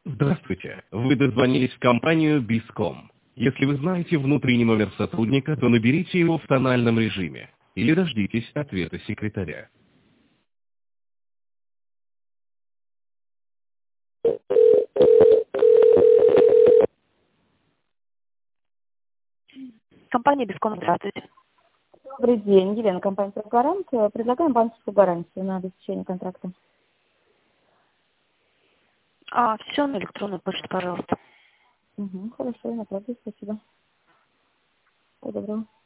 Здравствуйте. Вы дозвонились в компанию Bizcom. Если вы знаете внутренний номер сотрудника, то наберите его в тональном режиме или дождитесь ответа секретаря. Компания Bizcom, здравствуйте. Добрый день, Елена, компания «Прогарант». Предлагаем банковскую гарантию на обеспечение контракта. Все на электронную почту, пожалуйста. Хорошо, я направлю, спасибо. Всего доброго.